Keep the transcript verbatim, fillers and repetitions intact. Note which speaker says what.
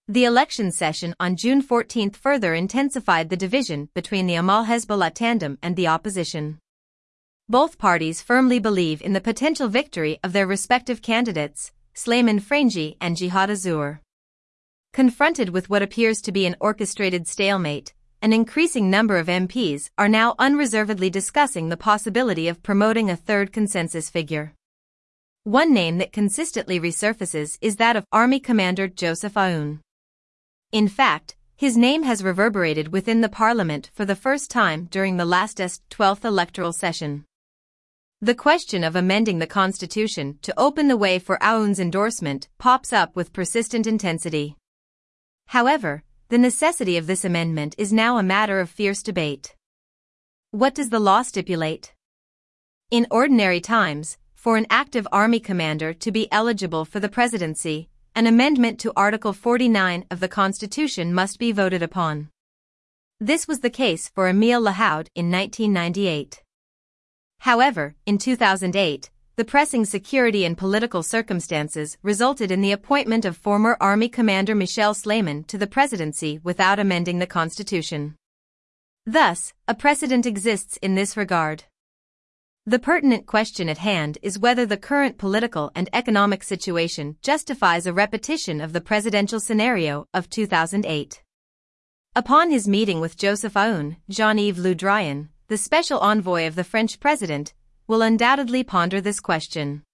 Speaker 1: The election session on June fourteenth further intensified the division between the Amal-Hezbollah tandem and the opposition. Both parties firmly believe in the potential victory of their respective candidates, Sleiman Frangi and Jihad Azour. Confronted with what appears to be an orchestrated stalemate, an increasing number of M Ps are now unreservedly discussing the possibility of promoting a third consensus figure. One name that consistently resurfaces is that of Army Commander Joseph Aoun. In fact, his name has reverberated within the parliament for the first time during the last twelfth electoral session. The question of amending the constitution to open the way for Aoun's endorsement pops up with persistent intensity. However, the necessity of this amendment is now a matter of fierce debate. What does the law stipulate? In ordinary times, for an active army commander to be eligible for the presidency, an amendment to Article forty-nine of the Constitution must be voted upon. This was the case for Emile Lahoud in nineteen ninety-eight. However, in two thousand eight, the pressing security and political circumstances resulted in the appointment of former Army Commander Michel Sleiman to the presidency without amending the Constitution. Thus, a precedent exists in this regard. The pertinent question at hand is whether the current political and economic situation justifies a repetition of the presidential scenario of two thousand eight. Upon his meeting with Joseph Aoun, Jean-Yves Le Drian, the special envoy of the French president, will undoubtedly ponder this question.